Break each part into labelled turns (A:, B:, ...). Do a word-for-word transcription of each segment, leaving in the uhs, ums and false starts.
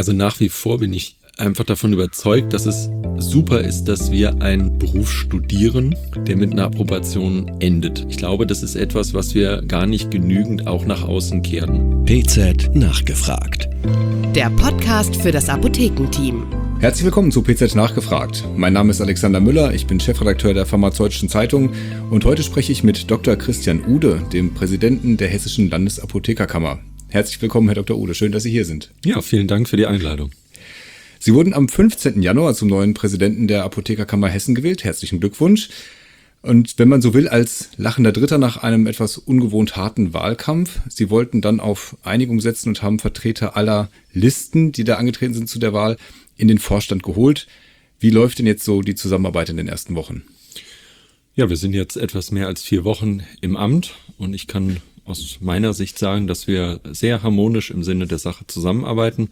A: Also nach wie vor bin ich einfach davon überzeugt, dass es super ist, dass wir einen Beruf studieren, der mit einer Approbation endet. Ich glaube, das ist etwas, was wir gar nicht genügend auch nach außen kehren.
B: P Z nachgefragt.
C: Der Podcast für das Apothekenteam.
D: Herzlich willkommen zu P Z nachgefragt. Mein Name ist Alexander Müller, ich bin Chefredakteur der Pharmazeutischen Zeitung und heute spreche ich mit Doktor Christian Ude, dem Präsidenten der Hessischen Landesapothekerkammer. Herzlich willkommen, Herr Doktor Ude, schön, dass Sie hier sind.
A: Ja, vielen Dank für die Einladung.
D: Sie wurden am fünfzehnten Januar zum neuen Präsidenten der Apothekerkammer Hessen gewählt. Herzlichen Glückwunsch. Und wenn man so will, als lachender Dritter nach einem etwas ungewohnt harten Wahlkampf. Sie wollten dann auf Einigung setzen und haben Vertreter aller Listen, die da angetreten sind zu der Wahl, in den Vorstand geholt. Wie läuft denn jetzt so die Zusammenarbeit in den ersten Wochen?
A: Ja, wir sind jetzt etwas mehr als vier Wochen im Amt und ich kann aus meiner Sicht sagen, dass wir sehr harmonisch im Sinne der Sache zusammenarbeiten.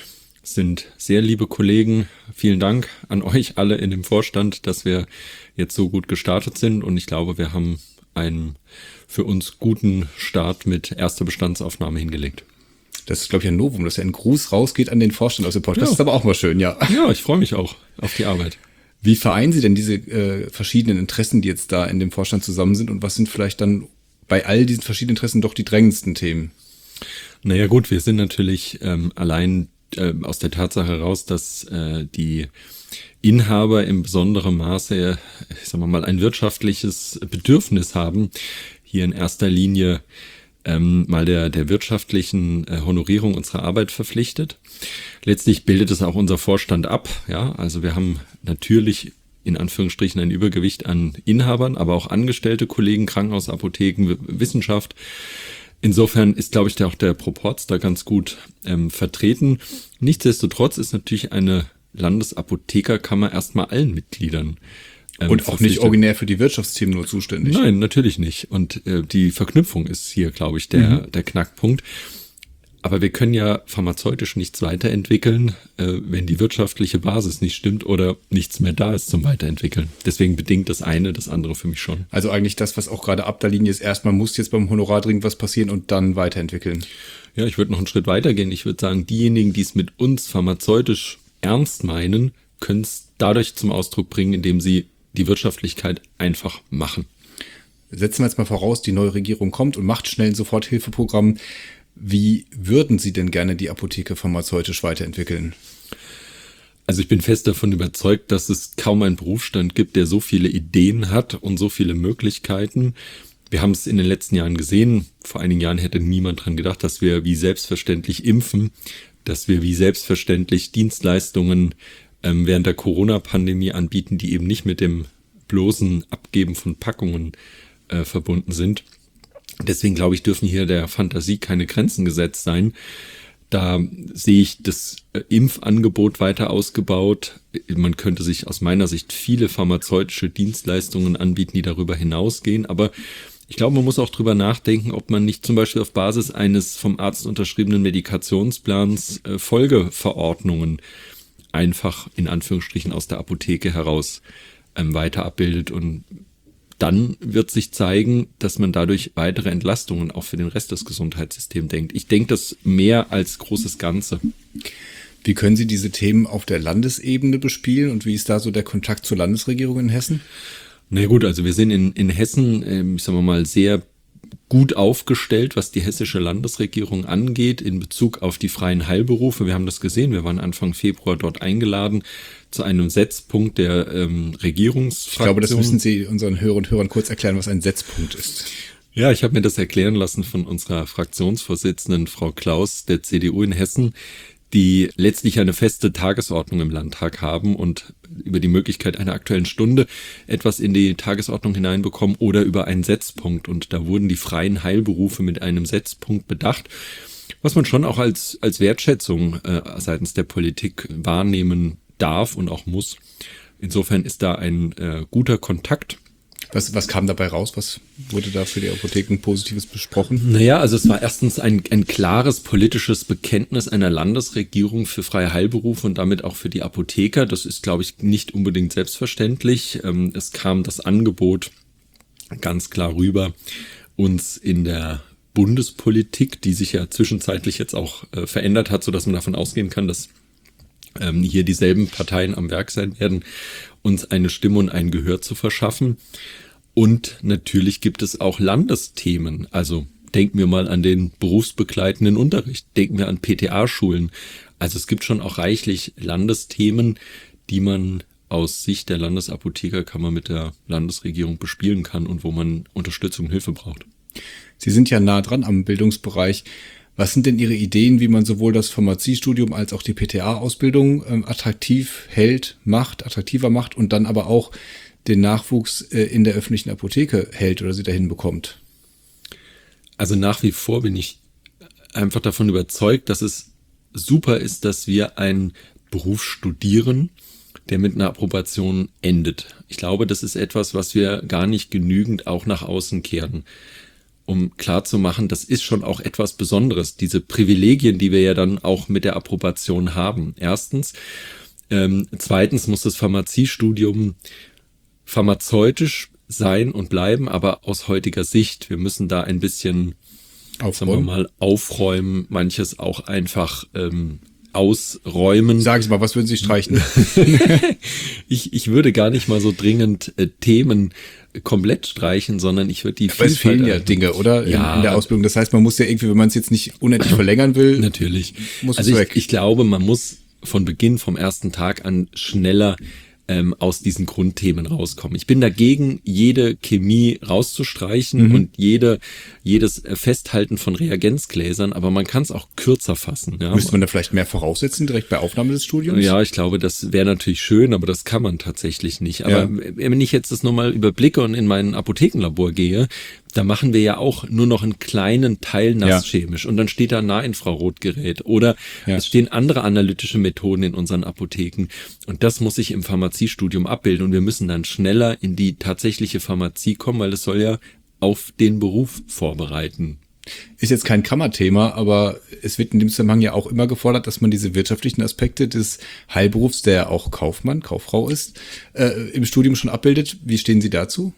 A: Es sind sehr liebe Kollegen. Vielen Dank an euch alle in dem Vorstand, dass wir jetzt so gut gestartet sind und ich glaube, wir haben einen für uns guten Start mit erster Bestandsaufnahme hingelegt.
D: Das ist, glaube ich, ein Novum, dass ja ein Gruß rausgeht an den Vorstand aus dem Podcast. Ja. Das ist aber auch mal schön, ja.
A: Ja, ich freue mich auch auf die Arbeit.
D: Wie vereinen Sie denn diese äh, verschiedenen Interessen, die jetzt da in dem Vorstand zusammen sind und was sind vielleicht dann bei all diesen verschiedenen Interessen doch die drängendsten Themen?
A: Naja gut, wir sind natürlich ähm, allein äh, aus der Tatsache heraus, dass äh, die Inhaber im besonderen Maße, ich sag mal, ein wirtschaftliches Bedürfnis haben, hier in erster Linie ähm, mal der, der wirtschaftlichen äh, Honorierung unserer Arbeit verpflichtet. Letztlich bildet es auch unser Vorstand ab, ja, also wir haben natürlich in Anführungsstrichen ein Übergewicht an Inhabern, aber auch angestellte Kollegen, Krankenhausapotheken, Wissenschaft. Insofern ist, glaube ich, der, auch der Proporz da ganz gut ähm, vertreten. Nichtsdestotrotz ist natürlich eine Landesapothekerkammer erstmal allen Mitgliedern ähm,
D: und auch nicht originär für die Wirtschaftsthemen nur zuständig.
A: Nein, natürlich nicht. Und äh, die Verknüpfung ist hier, glaube ich, der, mhm. der Knackpunkt. Aber wir können ja pharmazeutisch nichts weiterentwickeln, äh, wenn die wirtschaftliche Basis nicht stimmt oder nichts mehr da ist zum Weiterentwickeln. Deswegen bedingt das eine das andere für mich schon.
D: Also eigentlich das, was auch gerade ab der Linie ist, erstmal muss jetzt beim Honorar dringend was passieren und dann weiterentwickeln.
A: Ja, ich würde noch einen Schritt weiter gehen. Ich würde sagen, diejenigen, die es mit uns pharmazeutisch ernst meinen, können es dadurch zum Ausdruck bringen, indem sie die Wirtschaftlichkeit einfach machen.
D: Setzen wir jetzt mal voraus, die neue Regierung kommt und macht schnell ein Soforthilfeprogramm. Wie würden Sie denn gerne die Apotheke pharmazeutisch weiterentwickeln?
A: Also ich bin fest davon überzeugt, dass es kaum einen Berufsstand gibt, der so viele Ideen hat und so viele Möglichkeiten. Wir haben es in den letzten Jahren gesehen. Vor einigen Jahren hätte niemand dran gedacht, dass wir wie selbstverständlich impfen, dass wir wie selbstverständlich Dienstleistungen ähm, während der Corona-Pandemie anbieten, die eben nicht mit dem bloßen Abgeben von Packungen äh, verbunden sind. Deswegen glaube ich, dürfen hier der Fantasie keine Grenzen gesetzt sein. Da sehe ich das Impfangebot weiter ausgebaut. Man könnte sich aus meiner Sicht viele pharmazeutische Dienstleistungen anbieten, die darüber hinausgehen. Aber ich glaube, man muss auch drüber nachdenken, ob man nicht zum Beispiel auf Basis eines vom Arzt unterschriebenen Medikationsplans äh, Folgeverordnungen einfach in Anführungsstrichen aus der Apotheke heraus ähm, weiter abbildet. Und dann wird sich zeigen, dass man dadurch weitere Entlastungen auch für den Rest des Gesundheitssystems denkt. Ich denke das mehr als großes Ganze.
D: Wie können Sie diese Themen auf der Landesebene bespielen und wie ist da so der Kontakt zur Landesregierung in Hessen?
A: Na gut, also wir sind in, in Hessen, äh, ich sage mal, sehr gut aufgestellt, was die hessische Landesregierung angeht in Bezug auf die freien Heilberufe. Wir haben das gesehen, wir waren Anfang Februar dort eingeladen zu einem Setzpunkt der ähm, Regierungsfraktion.
D: Ich glaube, das müssen Sie unseren Hörern und Hörern kurz erklären, was ein Setzpunkt ist.
A: Ja, ich habe mir das erklären lassen von unserer Fraktionsvorsitzenden Frau Klaus der C D U in Hessen, die letztlich eine feste Tagesordnung im Landtag haben und über die Möglichkeit einer aktuellen Stunde etwas in die Tagesordnung hineinbekommen oder über einen Setzpunkt. Und da wurden die freien Heilberufe mit einem Setzpunkt bedacht, was man schon auch als, als Wertschätzung äh, seitens der Politik wahrnehmen darf und auch muss. Insofern ist da ein äh, guter Kontakt.
D: Was, was kam dabei raus? Was wurde da für die Apotheken Positives besprochen?
A: Naja, also es war erstens ein, ein klares politisches Bekenntnis einer Landesregierung für freie Heilberufe und damit auch für die Apotheker. Das ist, glaube ich, nicht unbedingt selbstverständlich. Es kam das Angebot ganz klar rüber, uns in der Bundespolitik, die sich ja zwischenzeitlich jetzt auch äh, verändert hat, sodass man davon ausgehen kann, dass ähm, hier dieselben Parteien am Werk sein werden, uns eine Stimme und ein Gehör zu verschaffen. Und natürlich gibt es auch Landesthemen. Also denken wir mal an den berufsbegleitenden Unterricht, denken wir an P T A-Schulen. Also es gibt schon auch reichlich Landesthemen, die man aus Sicht der Landesapothekerkammer mit der Landesregierung bespielen kann und wo man Unterstützung und Hilfe braucht.
D: Sie sind ja nah dran am Bildungsbereich. Was sind denn Ihre Ideen, wie man sowohl das Pharmaziestudium als auch die P T A-Ausbildung ähm, attraktiv hält, macht, attraktiver macht und dann aber auch den Nachwuchs äh, in der öffentlichen Apotheke hält oder sie dahin bekommt?
A: Also nach wie vor bin ich einfach davon überzeugt, dass es super ist, dass wir einen Beruf studieren, der mit einer Approbation endet. Ich glaube, das ist etwas, was wir gar nicht genügend auch nach außen kehren, um klarzumachen, das ist schon auch etwas Besonderes, diese Privilegien, die wir ja dann auch mit der Approbation haben. Erstens. Ähm, zweitens muss das Pharmaziestudium pharmazeutisch sein und bleiben, aber aus heutiger Sicht. Wir müssen da ein bisschen, aufräumen. sagen wir mal, aufräumen, manches auch einfach ähm, ausräumen.
D: Sagen Sie mal, was würden Sie streichen?
A: ich, ich würde gar nicht mal so dringend äh, Themen komplett streichen, sondern ich würde die
D: Aber es fehlen ja Dinge, oder?
A: Ja,
D: in, in der Ausbildung. Das heißt, man muss ja irgendwie, wenn man es jetzt nicht unendlich verlängern will,
A: natürlich.
D: Muss
A: also
D: es
A: ich,
D: weg.
A: ich glaube, man muss von Beginn, vom ersten Tag an schneller ähm, aus diesen Grundthemen rauskommen. Ich bin dagegen, jede Chemie rauszustreichen mhm. und jede jedes Festhalten von Reagenzgläsern, aber man kann es auch kürzer fassen. Ja?
D: Müsste man da vielleicht mehr voraussetzen, direkt bei Aufnahme des Studiums?
A: Ja, ich glaube, das wäre natürlich schön, aber das kann man tatsächlich nicht. Aber
D: Ja.
A: wenn ich jetzt das nochmal überblicke und in mein Apothekenlabor gehe, da machen wir ja auch nur noch einen kleinen Teil nasschemisch und dann steht da ein Nahinfrarotgerät oder
D: Ja.
A: es stehen andere analytische Methoden in unseren Apotheken und das muss sich im Pharmaziestudium abbilden und wir müssen dann schneller in die tatsächliche Pharmazie kommen, weil es soll ja auf den Beruf vorbereiten.
D: Ist jetzt kein Kammerthema, aber es wird in dem Zusammenhang ja auch immer gefordert, dass man diese wirtschaftlichen Aspekte des Heilberufs, der ja auch Kaufmann, Kauffrau ist, äh, im Studium schon abbildet. Wie stehen Sie dazu?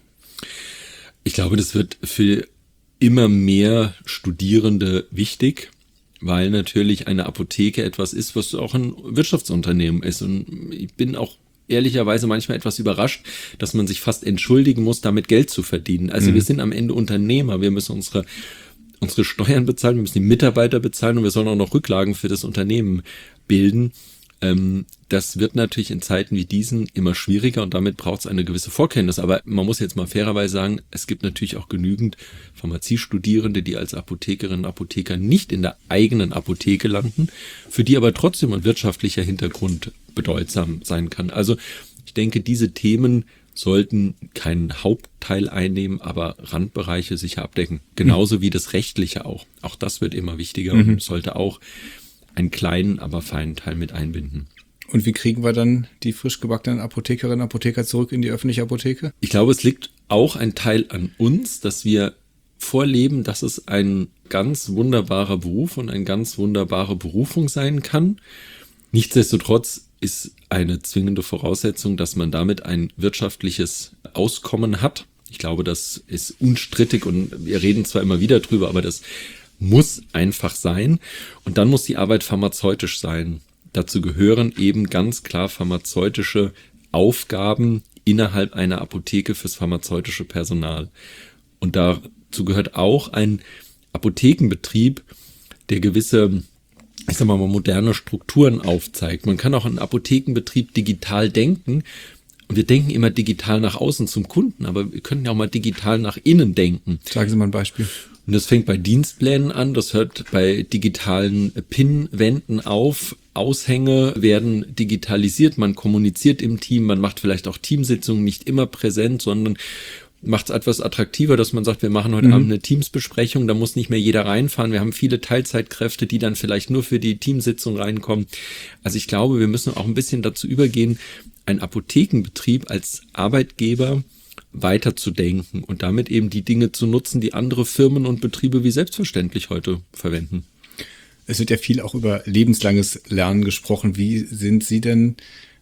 A: Ich glaube, das wird für immer mehr Studierende wichtig, weil natürlich eine Apotheke etwas ist, was auch ein Wirtschaftsunternehmen ist. Und ich bin auch ehrlicherweise manchmal etwas überrascht, dass man sich fast entschuldigen muss, damit Geld zu verdienen. Also mhm. wir sind am Ende Unternehmer, wir müssen unsere unsere Steuern bezahlen, wir müssen die Mitarbeiter bezahlen und wir sollen auch noch Rücklagen für das Unternehmen bilden. Ähm, das wird natürlich in Zeiten wie diesen immer schwieriger und damit braucht es eine gewisse Vorkenntnis. Aber man muss jetzt mal fairerweise sagen, es gibt natürlich auch genügend Pharmaziestudierende, die als Apothekerinnen und Apotheker nicht in der eigenen Apotheke landen, für die aber trotzdem ein wirtschaftlicher Hintergrund bedeutsam sein kann. Also ich denke, diese Themen sollten keinen Hauptteil einnehmen, aber Randbereiche sicher abdecken. Genauso mhm. wie das Rechtliche auch. Auch das wird immer wichtiger mhm. und sollte auch einen kleinen, aber feinen Teil mit einbinden.
D: Und wie kriegen wir dann die frisch gebackenen Apothekerinnen und Apotheker zurück in die öffentliche Apotheke?
A: Ich glaube, es liegt auch ein Teil an uns, dass wir vorleben, dass es ein ganz wunderbarer Beruf und eine ganz wunderbare Berufung sein kann. Nichtsdestotrotz ist eine zwingende Voraussetzung, dass man damit ein wirtschaftliches Auskommen hat. Ich glaube, das ist unstrittig und wir reden zwar immer wieder drüber, aber das muss einfach sein. Und dann muss die Arbeit pharmazeutisch sein. Dazu gehören eben ganz klar pharmazeutische Aufgaben innerhalb einer Apotheke fürs pharmazeutische Personal. Und dazu gehört auch ein Apothekenbetrieb, der gewisse, ich sag mal, moderne Strukturen aufzeigt. Man kann auch einen Apothekenbetrieb digital denken. Und wir denken immer digital nach außen zum Kunden, aber wir können ja auch mal digital nach innen denken.
D: Sagen Sie mal ein Beispiel.
A: Und das fängt bei Dienstplänen an, das hört bei digitalen Pinwänden auf. Aushänge werden digitalisiert, man kommuniziert im Team, man macht vielleicht auch Teamsitzungen nicht immer präsent, sondern macht es etwas attraktiver, dass man sagt, wir machen heute mhm. Abend eine Teamsbesprechung, da muss nicht mehr jeder reinfahren. Wir haben viele Teilzeitkräfte, die dann vielleicht nur für die Teamsitzung reinkommen. Also ich glaube, wir müssen auch ein bisschen dazu übergehen, einen Apothekenbetrieb als Arbeitgeber weiterzudenken und damit eben die Dinge zu nutzen, die andere Firmen und Betriebe wie selbstverständlich heute verwenden.
D: Es wird ja viel auch über lebenslanges Lernen gesprochen. Wie sind Sie denn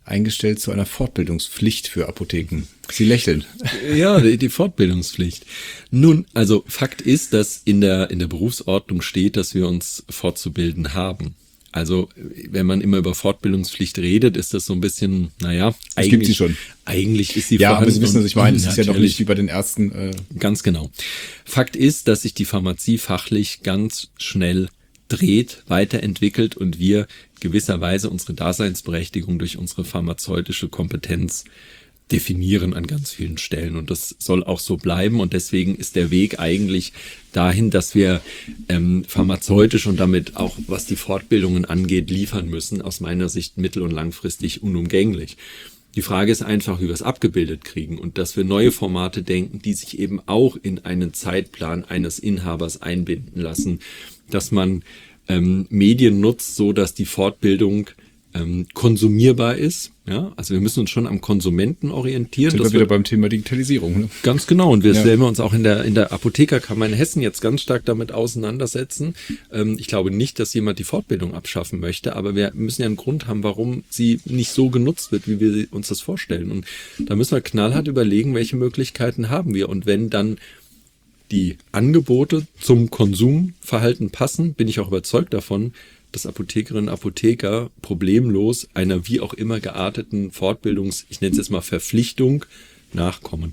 D: eingestellt zu einer Fortbildungspflicht für Apotheken. Sie lächeln.
A: Ja, die, die Fortbildungspflicht. Nun, also Fakt ist, dass in der, in der Berufsordnung steht, dass wir uns fortzubilden haben. Also wenn man immer über Fortbildungspflicht redet, ist das so ein bisschen, naja,
D: das eigentlich, gibt sie schon.
A: Eigentlich ist sie
D: ja,
A: vorhanden.
D: Aber Sie wissen, was ich meine. Es ist ja noch nicht wie bei den Ärzten. Äh
A: Ganz genau. Fakt ist, dass sich die Pharmazie fachlich ganz schnell dreht, weiterentwickelt und wir gewisserweise unsere Daseinsberechtigung durch unsere pharmazeutische Kompetenz definieren an ganz vielen Stellen. Und das soll auch so bleiben. Und deswegen ist der Weg eigentlich dahin, dass wir ähm, pharmazeutisch und damit auch, was die Fortbildungen angeht, liefern müssen, aus meiner Sicht mittel- und langfristig unumgänglich. Die Frage ist einfach, wie wir es abgebildet kriegen und dass wir neue Formate denken, die sich eben auch in einen Zeitplan eines Inhabers einbinden lassen, dass man ähm, Medien nutzt, so dass die Fortbildung ähm, konsumierbar ist. Ja, also wir müssen uns schon am Konsumenten orientieren.
D: Sind wir wieder beim Thema Digitalisierung. Ne?
A: Ganz genau. Und wir
D: ja.
A: werden uns auch in der in der Apothekerkammer in Hessen jetzt ganz stark damit auseinandersetzen. Ähm, ich glaube nicht, dass jemand die Fortbildung abschaffen möchte, aber wir müssen ja einen Grund haben, warum sie nicht so genutzt wird, wie wir uns das vorstellen. Und da müssen wir knallhart überlegen, welche Möglichkeiten haben wir. Und wenn dann die Angebote zum Konsumverhalten passen, bin ich auch überzeugt davon, dass Apothekerinnen und Apotheker problemlos einer wie auch immer gearteten Fortbildungs-, ich nenne es jetzt mal Verpflichtung, nachkommen.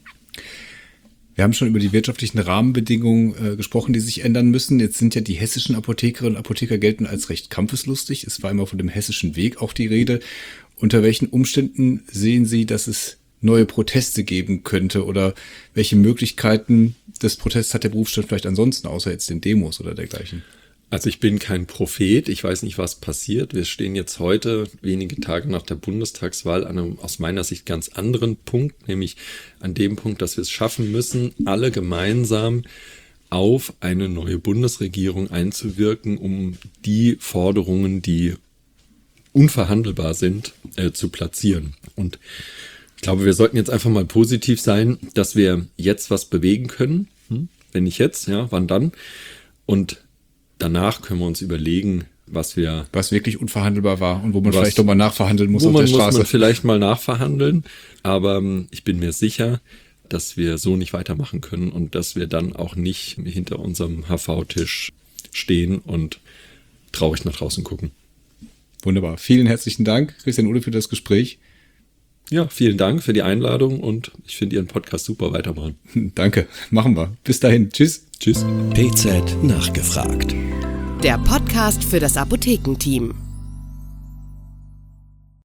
D: Wir haben schon über die wirtschaftlichen Rahmenbedingungen äh, gesprochen, die sich ändern müssen. Jetzt sind ja die hessischen Apothekerinnen und Apotheker gelten als recht kampfeslustig. Es war immer von dem hessischen Weg auch die Rede. Unter welchen Umständen sehen Sie, dass es neue Proteste geben könnte oder welche Möglichkeiten des Protests hat der Berufsstand vielleicht ansonsten, außer jetzt den Demos oder dergleichen?
A: Also ich bin kein Prophet, ich weiß nicht, was passiert. Wir stehen jetzt heute, wenige Tage nach der Bundestagswahl, an einem aus meiner Sicht ganz anderen Punkt, nämlich an dem Punkt, dass wir es schaffen müssen, alle gemeinsam auf eine neue Bundesregierung einzuwirken, um die Forderungen, die unverhandelbar sind, äh, zu platzieren. Und ich glaube, wir sollten jetzt einfach mal positiv sein, dass wir jetzt was bewegen können. Hm? Wenn nicht jetzt, ja, wann dann? Und danach können wir uns überlegen, was wir...
D: Was wirklich unverhandelbar war und wo man was, vielleicht doch mal nachverhandeln muss auf der Straße.
A: Wo muss man vielleicht mal nachverhandeln, aber ich bin mir sicher, dass wir so nicht weitermachen können und dass wir dann auch nicht hinter unserem H V-Tisch stehen und traurig nach draußen gucken.
D: Wunderbar. Vielen herzlichen Dank, Christian Uhle, für das Gespräch.
A: Ja, vielen Dank für die Einladung und ich finde Ihren Podcast super, weitermachen.
D: Danke, machen wir. Bis dahin. Tschüss.
A: Tschüss.
B: P Z nachgefragt.
C: Der Podcast für das Apothekenteam.